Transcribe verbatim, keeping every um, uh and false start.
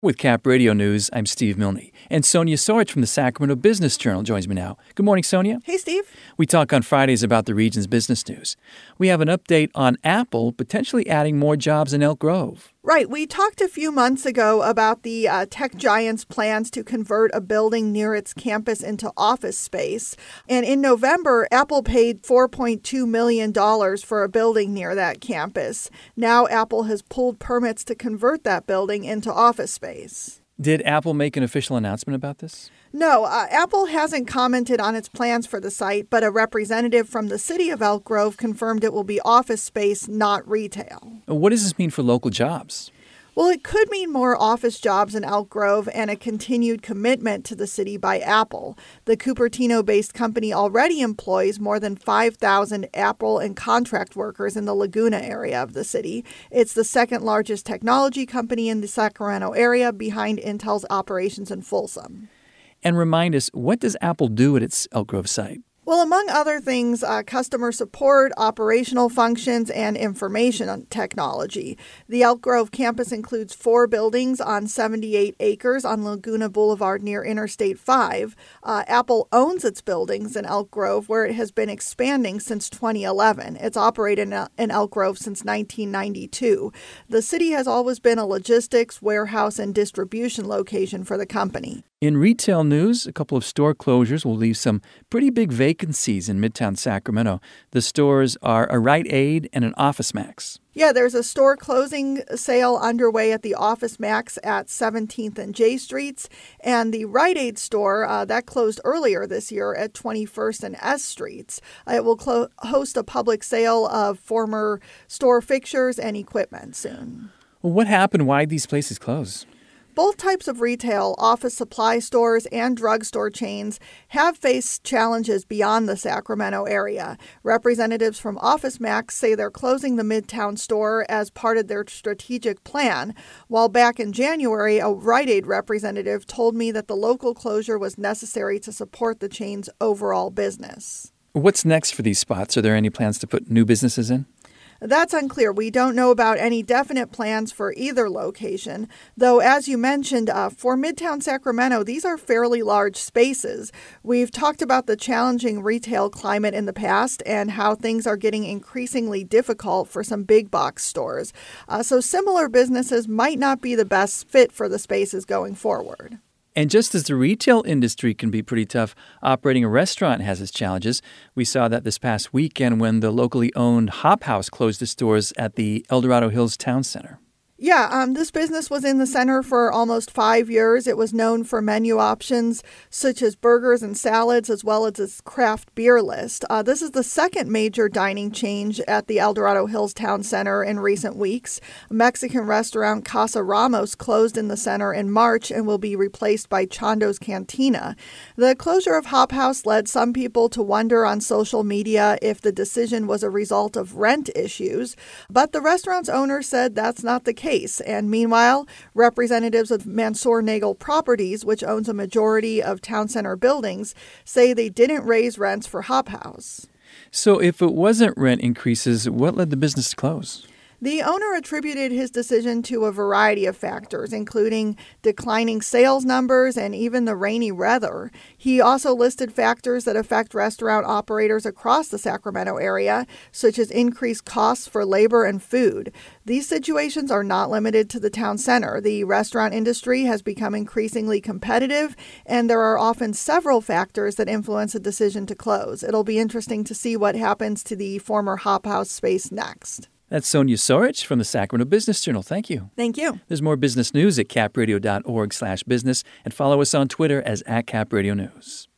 With Cap Radio News, I'm Steve Milne. And Sonia Sorich from the Sacramento Business Journal joins me now. Good morning, Sonia. Hey, Steve. We talk on Fridays about the region's business news. We have an update on Apple potentially adding more jobs in Elk Grove. Right. We talked a few months ago about the uh, tech giant's plans to convert a building near its campus into office space. And in November, Apple paid four point two million dollars for a building near that campus. Now Apple has pulled permits to convert that building into office space. Did Apple make an official announcement about this? No, uh, Apple hasn't commented on its plans for the site, but a representative from the city of Elk Grove confirmed it will be office space, not retail. What does this mean for local jobs? Well, it could mean more office jobs in Elk Grove and a continued commitment to the city by Apple. The Cupertino-based company already employs more than five thousand Apple and contract workers in the Laguna area of the city. It's the second largest technology company in the Sacramento area, behind Intel's operations in Folsom. And remind us, what does Apple do at its Elk Grove site? Well, among other things, uh, customer support, operational functions, and information technology. The Elk Grove campus includes four buildings on seventy-eight acres on Laguna Boulevard near Interstate five. Uh, Apple owns its buildings in Elk Grove, where it has been expanding since twenty eleven. It's operated in, in Elk Grove since nineteen ninety-two. The city has always been a logistics, warehouse, and distribution location for the company. In retail news, a couple of store closures will leave some pretty big vacancies in Midtown Sacramento. The stores are a Rite Aid and an Office Max. Yeah, there's a store closing sale underway at the Office Max at seventeenth and J Streets. And the Rite Aid store, uh, that closed earlier this year at twenty-first and S Streets. Uh, it will clo- host a public sale of former store fixtures and equipment soon. Well, what happened? Why did these places close? Both types of retail, office supply stores and drugstore chains, have faced challenges beyond the Sacramento area. Representatives from Office Max say they're closing the Midtown store as part of their strategic plan, while back in January, a Rite Aid representative told me that the local closure was necessary to support the chain's overall business. What's next for these spots? Are there any plans to put new businesses in? That's unclear. We don't know about any definite plans for either location, though, as you mentioned, uh, for Midtown Sacramento, these are fairly large spaces. We've talked about the challenging retail climate in the past and how things are getting increasingly difficult for some big box stores. Uh, so similar businesses might not be the best fit for the spaces going forward. And just as the retail industry can be pretty tough, operating a restaurant has its challenges. We saw that this past weekend when the locally owned Hop House closed its doors at the El Dorado Hills Town Center. Yeah, um, this business was in the center for almost five years. It was known for menu options such as burgers and salads, as well as its craft beer list. Uh, this is the second major dining change at the El Dorado Hills Town Center in recent weeks. Mexican restaurant Casa Ramos closed in the center in March and will be replaced by Chando's Cantina. The closure of Hop House led some people to wonder on social media if the decision was a result of rent issues, but the restaurant's owner said that's not the case. And meanwhile, representatives of Mansour Nagel Properties, which owns a majority of town center buildings, say they didn't raise rents for Hop House. So if it wasn't rent increases, what led the business to close? The owner attributed his decision to a variety of factors, including declining sales numbers and even the rainy weather. He also listed factors that affect restaurant operators across the Sacramento area, such as increased costs for labor and food. These situations are not limited to the town center. The restaurant industry has become increasingly competitive, and there are often several factors that influence a decision to close. It'll be interesting to see what happens to the former Hop House space next. That's Sonia Sorich from the Sacramento Business Journal. Thank you. Thank you. There's more business news at capradio dot org slash business and follow us on Twitter as at Cap Radio News.